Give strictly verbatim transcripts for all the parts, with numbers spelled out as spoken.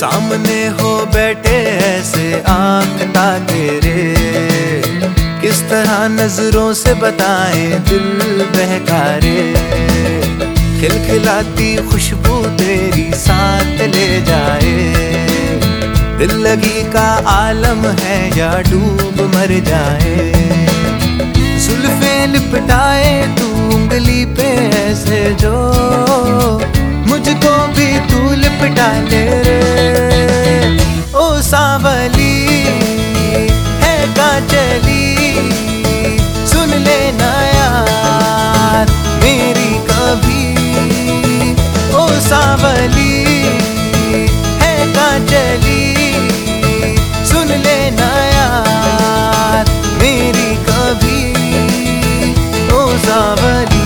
सामने हो बैठे ऐसे आँख ताके रे, किस तरह नजरों से बताएं दिल बहकारे। खिलखिलाती खुशबू तेरी साथ ले जाए, दिल लगी का आलम है या डूब मर जाए। जुल्फे लिपटाए तू उंगली पे ऐसे जो, मुझको भी तू लिपटा ले रे। ओ सांवली है कांचली, सुन लेना यार मेरी कभी। ओ सांवली है कांचली, सुन लेना यार मेरी कभी। ओ सांवली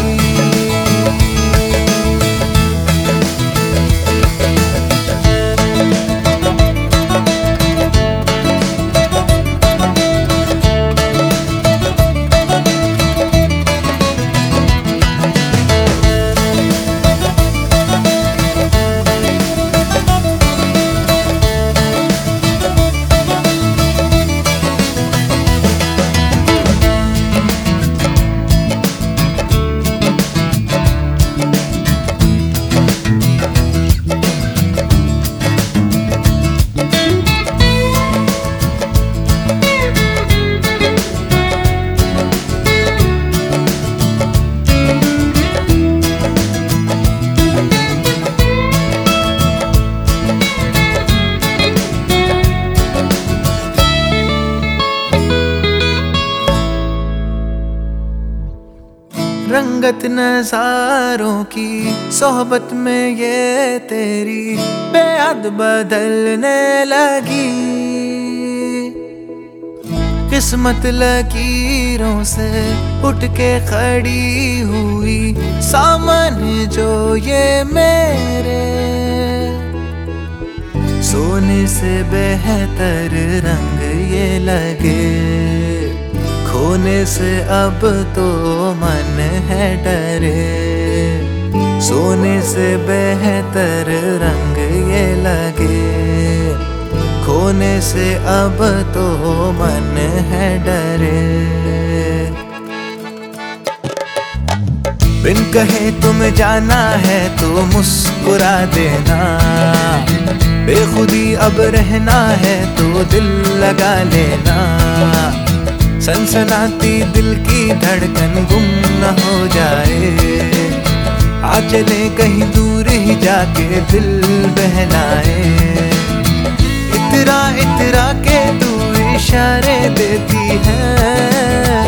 रंगत नजारों की सोहबत में ये तेरी बेहद बदलने लगी। किस्मत लकीरों से उठ के खड़ी हुई सामने जो ये मेरे। सोने से बेहतर रंग ये लगे, खोने से अब तो मन है डरे। सोने से बेहतर रंग ये लगे, खोने से अब तो मन है डरे। बिन कहे तुम जाना है तो मुस्कुरा देना, बेखुदी अब रहना है तो दिल लगा लेना। सनसनाती दिल की धड़कन गुम न हो जाए, आ चले कहीं दूर ही जाके दिल बहलाए। इतरा इतरा के तू इशारे देती है,